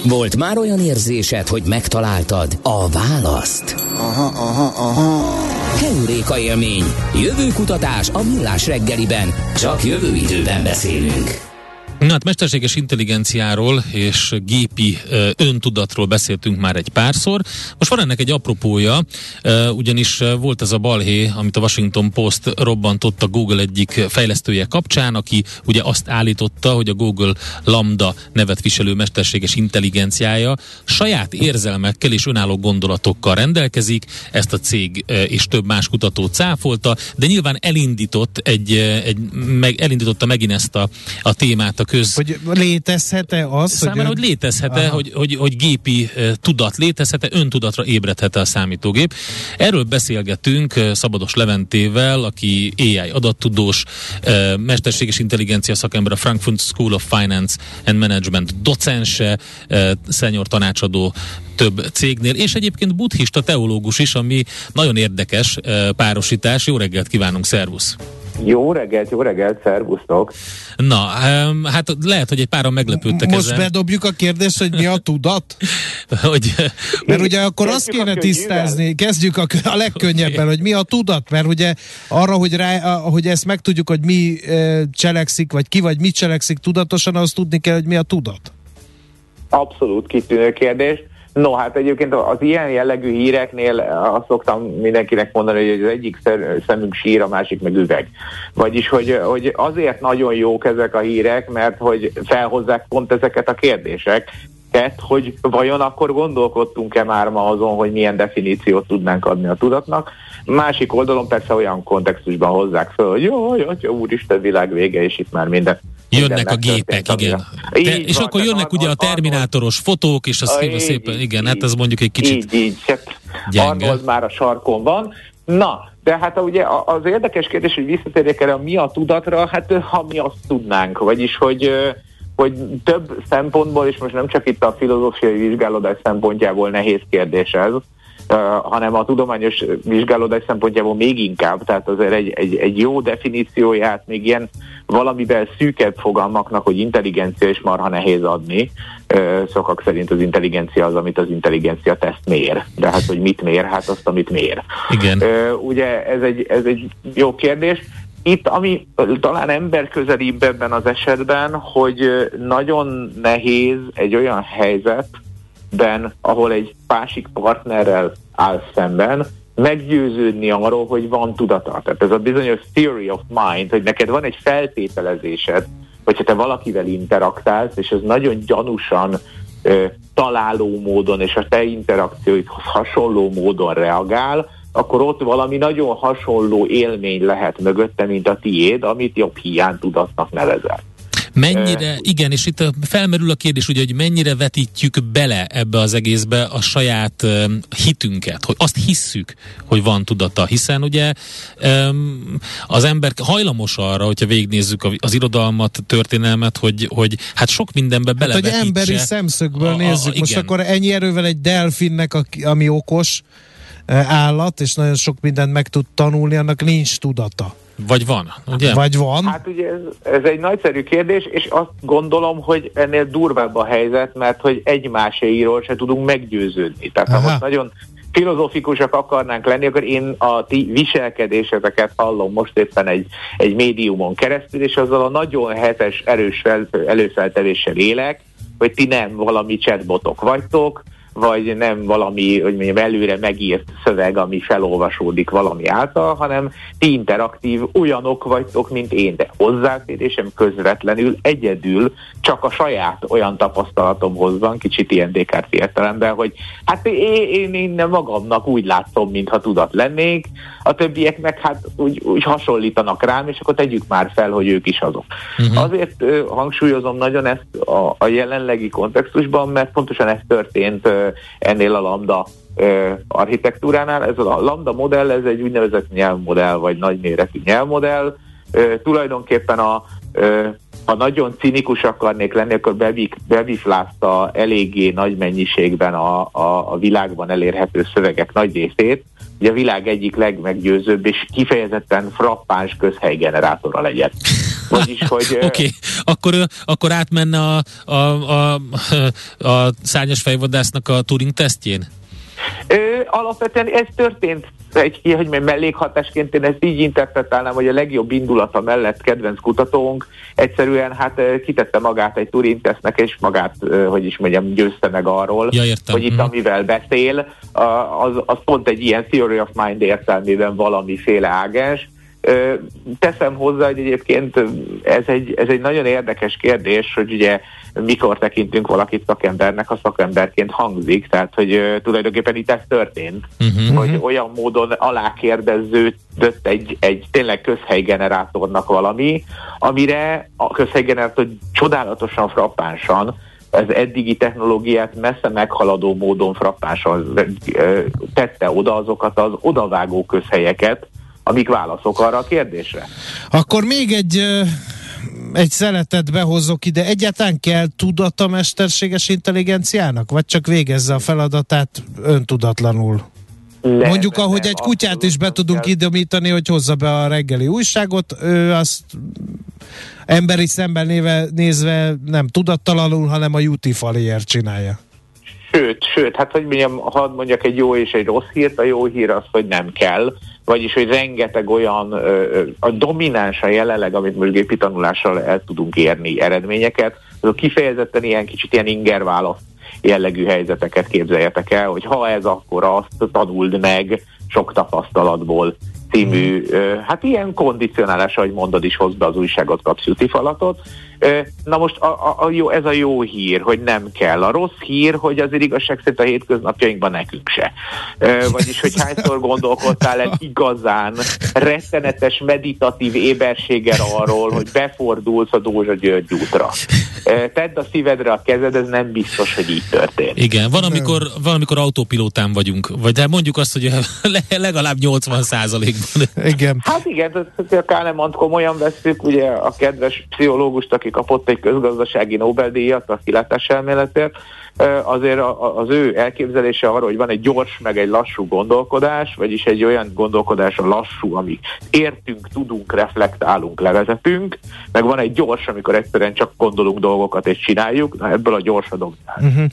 Volt már olyan érzésed, hogy megtaláltad a választ? Aha. Heuréka élmény. Jövőkutatás a Millás reggeliben. Csak jövő időben beszélünk. Na hát mesterséges intelligenciáról és gépi öntudatról beszéltünk már egy párszor. Most van ennek egy apropója, ugyanis volt ez a balhé, amit a Washington Post robbantott a Google egyik fejlesztője kapcsán, aki ugye azt állította, hogy a Google Lambda nevet viselő mesterséges intelligenciája saját érzelmekkel és önálló gondolatokkal rendelkezik. Ezt a cég és több más kutató cáfolta, de nyilván elindította megint ezt a témát hogy létezhet-e az? Számára, hogy létezhet-e, hogy gépi tudat létezhet-e, öntudatra ébredhet-e a számítógép. Erről beszélgetünk Szabados Leventével, aki AI adattudós, mesterséges intelligencia szakember, a Frankfurt School of Finance and Management docense, senior tanácsadó több cégnél, és egyébként buddhista teológus is, ami nagyon érdekes párosítás. Jó reggelt kívánunk, szervusz! Jó reggelt, szervusztok! Na, hát lehet, hogy egy páran meglepődtek most ezen. Most bedobjuk a kérdést, hogy mi a tudat? Mert ugye akkor azt kéne tisztázni, kezdjük a legkönnyebben, hogy mi a tudat, mert ugye arra, hogy ezt megtudjuk, hogy mi cselekszik, vagy ki vagy mit cselekszik tudatosan, azt tudni kell, hogy mi a tudat. Abszolút kitűnő kérdés. No, hát egyébként az ilyen jellegű híreknél azt szoktam mindenkinek mondani, hogy az egyik szemünk sír, a másik meg üveg. Vagyis, hogy azért nagyon jók ezek a hírek, mert hogy felhozzák pont ezeket a kérdéseket, hogy vajon akkor gondolkodtunk-e már ma azon, hogy milyen definíciót tudnánk adni a tudatnak. Másik oldalon persze olyan kontextusban hozzák föl, hogy jó, úristen, világ vége, és itt már minden. Jönnek a gépek, igen. És van, akkor jönnek ugye a terminátoros fotók, és az szépen, igen, hát ez mondjuk egy kicsit gyenge. Arnold már a sarkon van. Na, de hát ugye az érdekes kérdés, hogy visszatérjek erre, mi a tudatra, hát ha mi azt tudnánk, vagyis, hogy több szempontból, és most nem csak itt a filozófiai vizsgálódás szempontjából nehéz kérdés ez, hanem a tudományos vizsgálódás szempontjából még inkább, tehát azért egy jó definícióját még ilyen valamivel szűkebb fogalmaknak, hogy intelligencia is marha nehéz adni. Sokak szerint az intelligencia az, amit az intelligencia teszt mér. De hát, hogy mit mér? Hát azt, amit mér. Igen. Ugye ez egy jó kérdés. Itt, ami talán emberközelibb ebben az esetben, hogy nagyon nehéz egy olyan helyzetben, ahol egy másik partnerrel áll szemben, meggyőződni arról, hogy van tudata. Tehát ez a bizonyos theory of mind, hogy neked van egy feltételezésed, hogyha te valakivel interaktálsz, és ez nagyon gyanúsan találó módon, és a te interakcióidhoz hasonló módon reagál, akkor ott valami nagyon hasonló élmény lehet mögötte, mint a tiéd, amit jobb hiány tudatnak nevezel. Mennyire, igen, és itt felmerül a kérdés, ugye, hogy mennyire vetítjük bele ebbe az egészbe a saját hitünket, hogy azt hisszük, hogy van tudata, hiszen ugye az ember hajlamos arra, hogyha végignézzük az irodalmat, történelmet, hogy hát sok mindenbe belevetítse. Hát, hogy emberi szemszögből nézzük. Most igen. Akkor ennyi erővel egy delfinnek, ami okos állat, és nagyon sok mindent meg tud tanulni, annak nincs tudata. Vagy van, ugye? Vagy van. Hát ugye ez egy nagyszerű kérdés, és azt gondolom, hogy ennél durvább a helyzet, mert hogy egymáséiról se tudunk meggyőződni. Tehát ha most nagyon filozófikusak akarnánk lenni, akkor én a ti viselkedéseteket hallom most éppen egy médiumon keresztül, és azzal a nagyon hetes, erős előfeltevéssel élek, hogy ti nem valami chatbotok vagytok, vagy nem valami, hogy mondjam, előre megírt szöveg, ami felolvasódik valami által, hanem ti interaktív olyanok vagytok, mint én, de hozzáférésem közvetlenül, egyedül csak a saját olyan tapasztalatomhoz van, kicsit ilyen Descartes értelemben, hogy hát én nem magamnak úgy látom, mintha tudat lennék, a többieknek hát úgy hasonlítanak rám, és akkor tegyük már fel, hogy ők is azok. Azért hangsúlyozom nagyon ezt a jelenlegi kontextusban, mert pontosan ez történt ennél a Lambda architektúránál. Ez a Lambda modell, ez egy úgynevezett nyelvmodell, vagy nagyméretű nyelvmodell. Tulajdonképpen ha nagyon cinikus akarnék lenni, akkor bebiflázta eléggé nagy mennyiségben a világban elérhető szövegek nagy részét, hogy a világ egyik legmeggyőzőbb és kifejezetten frappáns közhelygenerátora legyen. Vagyis, hogy... Oké, akkor átmenne a szárnyas fejvadásznak a Turing tesztjén? Alapvetően ez történt mellékhatásként, én ezt így interpretálnám, hogy a legjobb indulata mellett kedvenc kutatónk egyszerűen kitette magát egy Turing-tesztnek, és magát, győzte meg arról, hogy itt amivel beszél, az pont egy ilyen theory of mind értelmében valamiféle ágens. Teszem hozzá, hogy egyébként ez egy nagyon érdekes kérdés, hogy ugye mikor tekintünk valakit szakembernek, a szakemberként hangzik, tehát hogy tulajdonképpen itt ez történt, hogy olyan módon alákérdeződött egy tényleg közhelygenerátornak valami, amire a közhelygenerátor csodálatosan frappánsan, az eddigi technológiát messze meghaladó módon frappánsan tette oda azokat az odavágó közhelyeket, amik válaszok arra a kérdésre. Akkor még egy szeletet behozok ide. Egyáltalán kell tudata mesterséges intelligenciának? Vagy csak végezze a feladatát öntudatlanul? Mondjuk, ahogy egy kutyát is be tudunk idomítani, hogy hozza be a reggeli újságot, ő azt emberi szemben nézve nem tudattalanul, hanem a jutifaliért csinálja. Sőt, hát hogy mondjam, hadd mondjak egy jó és egy rossz hírt. A jó hír az, hogy nem kell, vagyis, hogy rengeteg olyan a dominánsan jelenleg, amit most gépi tanulással el tudunk érni eredményeket, azok kifejezetten ilyen ingerválasz jellegű helyzeteket képzeljetek el, hogy ha ez, akkor azt tanuld meg sok tapasztalatból című, ilyen kondicionálás, ahogy mondod is, hoz be az újságot, kapsz jutifalatot. Na most ez a jó hír, hogy nem kell. A rossz hír, hogy azért igazság szerint a hétköznapjainkban nekünk se. Vagyis, hogy hányszor gondolkodtál el igazán rettenetes meditatív éberséggel arról, hogy befordulsz a Dózsa György útra. Tedd a szívedre a kezed, ez nem biztos, hogy így történt. Igen, valamikor autópilótán vagyunk, vagy mondjuk azt, hogy legalább 80%-ban. Igen. Hát igen, a Kahnemant komolyan vesszük, ugye a kedves pszichológust, aki kapott egy közgazdasági Nobel-díjat a kilátáselméletért, azért az ő elképzelése arról, hogy van egy gyors meg egy lassú gondolkodás, vagyis egy olyan gondolkodás a lassú, amik értünk, tudunk, reflektálunk, levezetünk, meg van egy gyors, amikor egyszerűen csak gondolunk dolgokat és csináljuk, na ebből a gyors a dominás.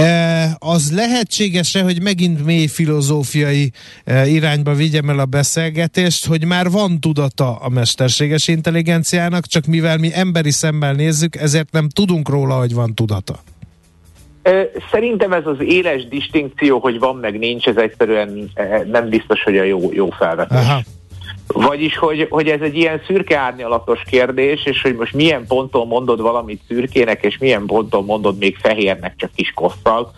Az lehetséges-e, hogy megint mély filozófiai irányba vigyem el a beszélgetést, hogy már van tudata a mesterséges intelligenciának, csak mivel mi emberi szemmel nézzük, ezért nem tudunk róla, hogy van tudata? Szerintem ez az éles distinkció, hogy van meg nincs, ez egyszerűen nem biztos, hogy a jó felvetés. Aha. Vagyis, hogy ez egy ilyen szürke árnyalatos kérdés, és hogy most milyen ponton mondod valamit szürkének, és milyen ponton mondod még fehérnek, csak kis kosszal,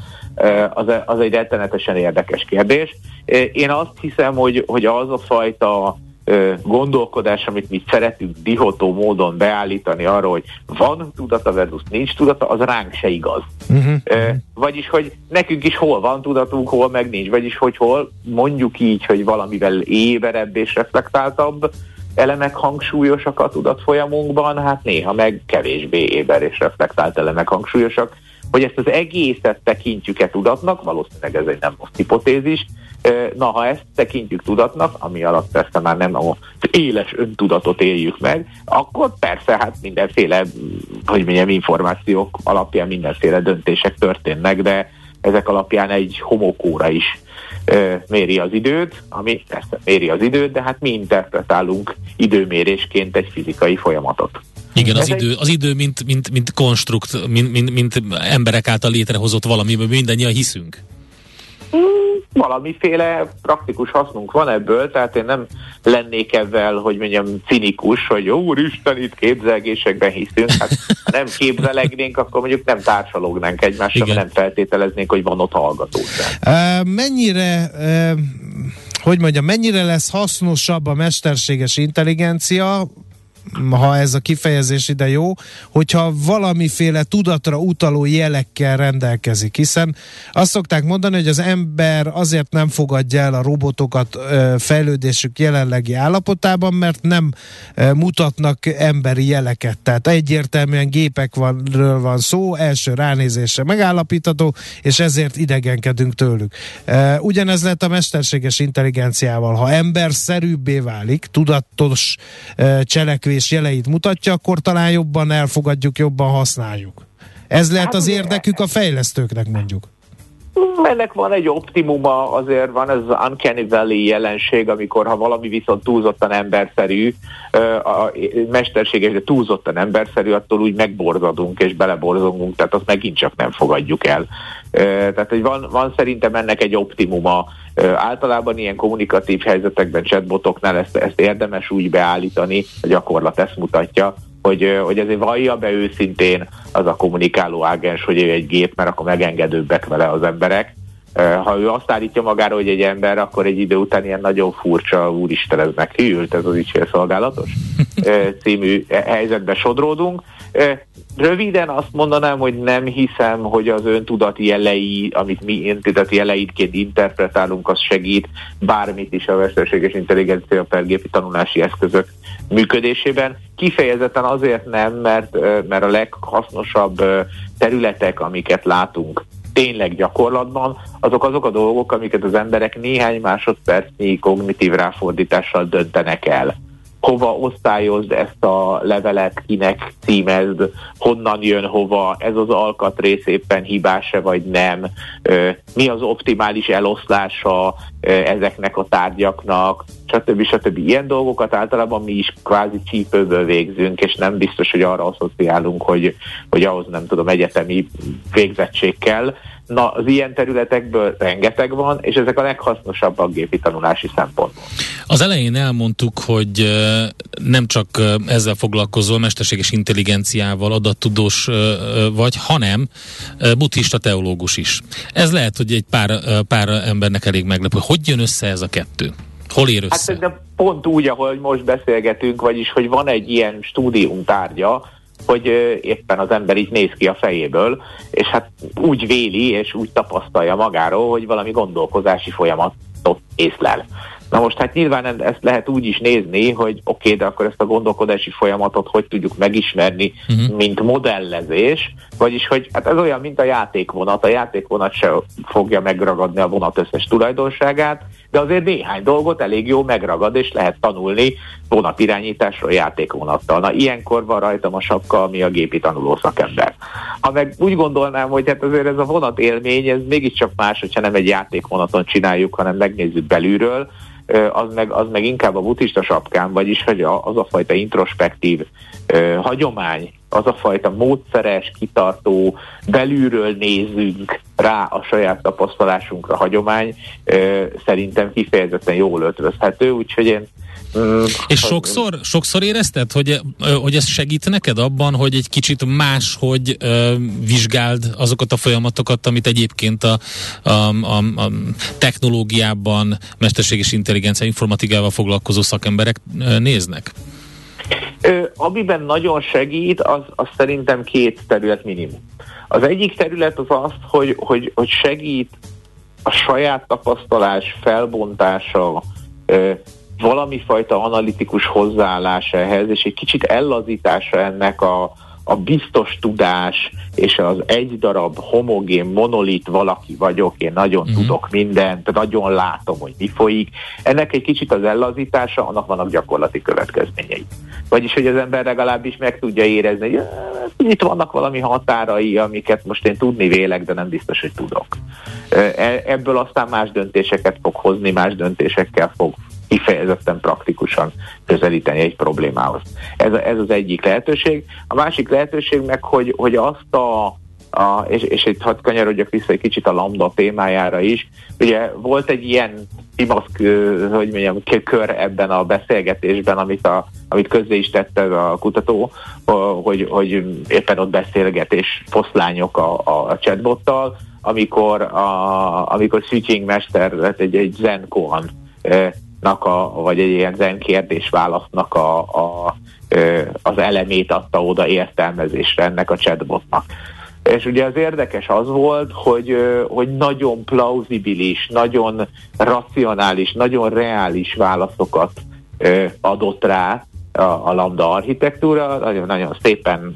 az egy rettenetesen érdekes kérdés. Én azt hiszem, hogy az a fajta gondolkodás, amit mi szeretünk dihotó módon beállítani arra, hogy van tudata versus nincs tudata, az ránk se igaz. Vagyis, hogy nekünk is hol van tudatunk, hol meg nincs. Vagyis, hogy hol mondjuk így, hogy valamivel éberebb és reflektáltabb elemek hangsúlyosak a tudatfolyamunkban, hát néha meg kevésbé éber és reflektált elemek hangsúlyosak. Hogy ezt az egészet tekintjük-e tudatnak, valószínűleg ez egy nem rossz hipotézis. Na, ha ezt tekintjük tudatnak, ami alatt persze már nem az éles öntudatot éljük meg, akkor persze hát mindenféle, információk alapján mindenféle döntések történnek, de ezek alapján egy homokóra is méri az időt, ami persze méri az időt, de hát mi interpretálunk időmérésként egy fizikai folyamatot. Igen, az idő mint konstrukt, mint emberek által létrehozott valamiben mindannyian hiszünk. Valamiféle praktikus hasznunk van ebből, tehát én nem lennék ebben, hogy mondjam, cinikus, hogy úristen, itt képzelgésekben hiszünk. Hát ha nem képzelegnénk, akkor mondjuk nem társalógnánk egymással, nem feltételeznénk, hogy van ott hallgatóság. Mennyire lesz hasznosabb a mesterséges intelligencia, ha ez a kifejezés ide jó, hogyha valamiféle tudatra utaló jelekkel rendelkezik, hiszen azt szokták mondani, hogy az ember azért nem fogadja el a robotokat fejlődésük jelenlegi állapotában, mert nem mutatnak emberi jeleket, tehát egyértelműen gépekről van szó, első ránézésre megállapítható, és ezért idegenkedünk tőlük. Ugyanez lett a mesterséges intelligenciával. Ha emberszerűbbé válik, tudatos cselekvés cselekvés jeleit mutatja, akkor talán jobban elfogadjuk, jobban használjuk. Ez lehet az érdekük a fejlesztőknek, mondjuk. Ennek van egy optimuma, azért van ez az uncanny valley jelenség, amikor ha valami viszont túlzottan emberszerű, a mesterséges, de túlzottan emberszerű, attól úgy megborzadunk és beleborzongunk, tehát azt megint csak nem fogadjuk el. Tehát hogy van szerintem ennek egy optimuma. Általában ilyen kommunikatív helyzetekben, chatbotoknál ezt érdemes úgy beállítani, a gyakorlat ezt mutatja, hogy ezért vallja be őszintén az a kommunikáló ágens, hogy ő egy gép, mert akkor megengedőbbek vele az emberek. Ha ő azt állítja magára, hogy egy ember, akkor egy idő után ilyen nagyon furcsa, úristen, ez meghűlt, ez az ügyfélszolgálatos című helyzetbe sodródunk. Röviden azt mondanám, hogy nem hiszem, hogy az öntudati jelei, amit mi öntudati jeleidként interpretálunk, az segít bármit is a mesterséges intelligencia per gépi tanulási eszközök működésében. Kifejezetten azért nem, mert a leghasznosabb területek, amiket látunk tényleg gyakorlatban, azok a dolgok, amiket az emberek néhány másodpercnyi kognitív ráfordítással döntenek el. Hova osztályozd ezt a levelet, kinek címezd, honnan jön hova, ez az alkatrész éppen hibás-e vagy nem, mi az optimális eloszlása ezeknek a tárgyaknak, stb. Ilyen dolgokat általában mi is kvázi csípőből végzünk, és nem biztos, hogy arra asszociálunk, hogy ahhoz nem tudom, egyetemi végzettség kell. Na, az ilyen területekből rengeteg van, és ezek a leghasznosabbak gépi tanulási szempontból. Az elején elmondtuk, hogy nem csak ezzel foglalkozol, mesterséges intelligenciával, adattudós vagy, hanem buddhista teológus is. Ez lehet, hogy egy pár embernek elég meglepő. Hogy jön össze ez a kettő? Hol ér össze? Hát de pont úgy, ahogy most beszélgetünk, vagyis, hogy van egy ilyen stúdium tárgya, hogy éppen az ember így néz ki a fejéből, és hát úgy véli, és úgy tapasztalja magáról, hogy valami gondolkozási folyamatot észlel. Na most hát nyilván ezt lehet úgy is nézni, hogy oké, de akkor ezt a gondolkodási folyamatot hogy tudjuk megismerni, mint modellezés, vagyis hogy hát ez olyan, mint a játékvonat. A játékvonat se fogja megragadni a vonat összes tulajdonságát, de azért néhány dolgot elég jó megragad, és lehet tanulni vonatirányításról játékvonattal. Na, ilyenkor van rajtam a sapka, ami a gépi tanuló szakember. Ha meg úgy gondolnám, hogy hát azért ez a vonat élmény, ez mégiscsak más, hogyha nem egy játékvonaton csináljuk, hanem megnézzük belülről, az meg inkább a buddhista sapkám, vagyis hogy az a fajta introspektív hagyomány, az a fajta módszeres, kitartó, belülről nézzünk rá a saját tapasztalásunkra hagyomány, szerintem kifejezetten jól ötvözhető, úgyhogy én és sokszor érezted, hogy ez segít neked abban, hogy egy kicsit máshogy vizsgáld azokat a folyamatokat, amit egyébként a technológiában, mesterséges intelligencia, informatikával foglalkozó szakemberek néznek? Amiben nagyon segít, az szerintem két terület minimum. Az egyik terület az hogy segít a saját tapasztalás felbontása, valami fajta analitikus hozzáállás ehhez, és egy kicsit ellazítása ennek a biztos tudás, és az egy darab homogén, monolit valaki vagyok, én nagyon tudok mindent, nagyon látom, hogy mi folyik. Ennek egy kicsit az ellazítása, annak vannak gyakorlati következményei. Vagyis, hogy az ember legalábbis meg tudja érezni, hogy itt vannak valami határai, amiket most én tudni vélek, de nem biztos, hogy tudok. Ebből aztán más döntéseket fog hozni, más döntésekkel fog kifejezetten praktikusan közelíteni egy problémához. Ez az egyik lehetőség. A másik lehetőség meg, hogy azt és itt hadd kanyarodjak vissza egy kicsit a lambda témájára is. Ugye volt egy ilyen kör ebben a beszélgetésben, amit közzé is tette a kutató, hogy éppen ott beszélgetés foszlányok a chatbottal, amikor Switching Mester lett egy Zen koan vagy egy ilyen zen kérdés-válasznak az elemét adta oda értelmezésre ennek a chatbotnak. És ugye az érdekes az volt, hogy nagyon plauzibilis, nagyon racionális, nagyon reális válaszokat adott rá a lambda architektúra, nagyon szépen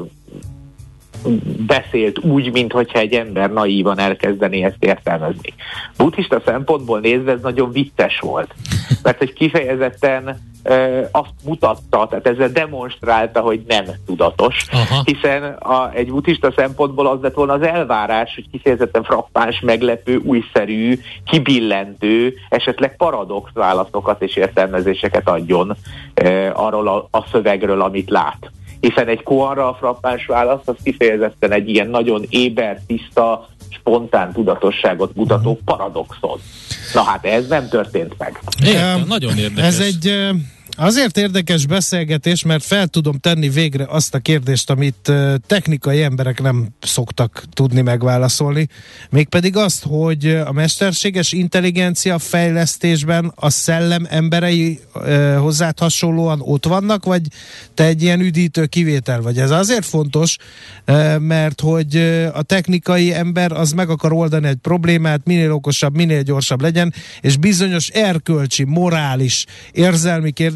beszélt úgy, mintha egy ember naívan elkezdené ezt értelmezni. Buddhista szempontból nézve ez nagyon vicces volt, mert hogy kifejezetten azt mutatta, tehát ezzel demonstrálta, hogy nem tudatos. Hiszen egy buddhista szempontból az lett volna az elvárás, hogy kifejezetten frappáns, meglepő, újszerű, kibillentő, esetleg paradox válaszokat és értelmezéseket adjon arról a szövegről, amit lát. Hiszen egy koanra a frappáns válasz az kifejezetten egy ilyen nagyon éber, tiszta, spontán tudatosságot mutató paradoxon. Na hát ez nem történt meg. Nagyon érdekes. Ez egy azért érdekes beszélgetés, mert fel tudom tenni végre azt a kérdést, amit technikai emberek nem szoktak tudni megválaszolni, mégpedig azt, hogy a mesterséges intelligencia fejlesztésben a szellem emberei hozzád hasonlóan ott vannak, vagy te egy ilyen üdítő kivétel vagy? Ez azért fontos, mert hogy a technikai ember az meg akar oldani egy problémát, minél okosabb, minél gyorsabb legyen, és bizonyos erkölcsi, morális, érzelmi kérdéseket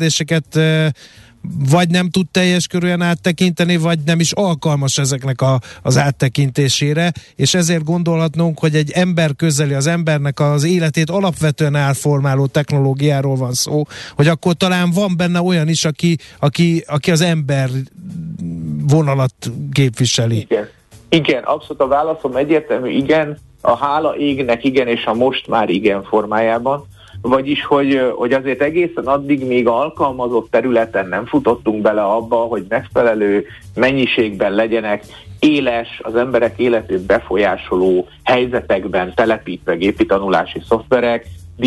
vagy nem tud teljes körűen áttekinteni, vagy nem is alkalmas ezeknek az áttekintésére, és ezért gondolhatnunk, hogy egy ember közeli, az embernek az életét alapvetően elformáló technológiáról van szó, hogy akkor talán van benne olyan is, aki az ember vonalat képviseli. Igen, abszolút a válaszom egyértelmű, igen, a hála égnek igen, és a most már igen formájában. Vagyis, hogy azért egészen addig még alkalmazott területen nem futottunk bele abba, hogy megfelelő mennyiségben legyenek éles, az emberek életét befolyásoló helyzetekben telepítve gépi tanulási szoftverek,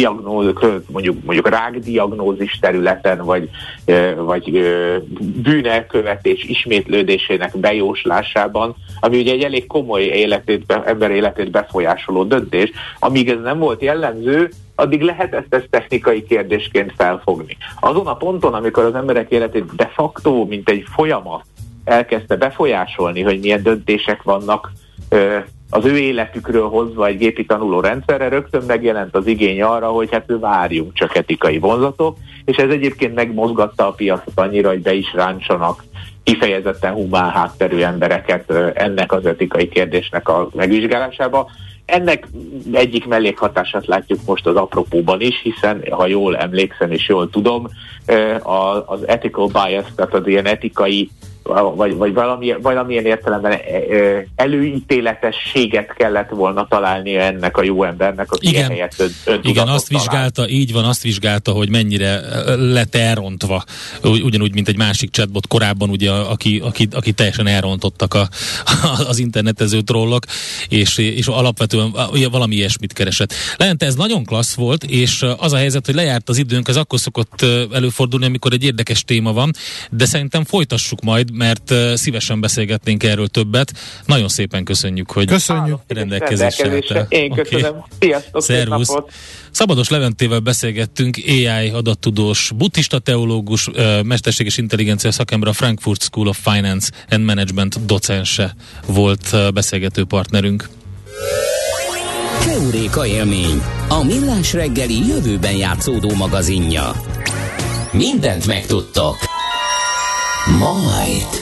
mondjuk rákdiagnózis területen, vagy bűnelkövetés ismétlődésének bejóslásában, ami ugye egy elég komoly ember életét befolyásoló döntés. Amíg ez nem volt jellemző, addig lehetett ezt technikai kérdésként felfogni. Azon a ponton, amikor az emberek életét de facto, mint egy folyamat elkezdte befolyásolni, hogy milyen döntések vannak az ő életükről hozva egy gépi tanuló rendszerre, rögtön megjelent az igény arra, hogy hát várjunk csak etikai vonzatok, és ez egyébként megmozgatta a piacot annyira, hogy be is ráncsanak kifejezetten humán hátterű embereket ennek az etikai kérdésnek a megvizsgálásába. Ennek egyik mellékhatását látjuk most az apropóban is, hiszen, ha jól emlékszem és jól tudom, az ethical bias, tehát az ilyen etikai vagy valamilyen értelemben előítéletességet kellett volna találnia ennek a jó embernek, aki igen, helyett öntudatot igen, azt vizsgálta, hogy mennyire lett elrontva, ugyanúgy, mint egy másik chatbot korábban, ugye, aki teljesen elrontottak az internetező trollok, és alapvetően valami ilyesmit keresett. Lejente, ez nagyon klassz volt, és az a helyzet, hogy lejárt az időnk, ez akkor szokott előfordulni, amikor egy érdekes téma van, de szerintem folytassuk majd, mert szívesen beszélgetnénk erről többet. Nagyon szépen köszönjük, hogy rendelkezésre álltál. Én köszönöm. Okay. Sziasztok, szervusz. Szabados Leventével beszélgettünk, AI adattudós, buddhista teológus, mesterséges intelligencia szakember, a Frankfurt School of Finance and Management docense volt beszélgető partnerünk. Heuréka élmény, a Millás reggeli jövőben játszódó magazinja. Mindent megtudtok. Majd.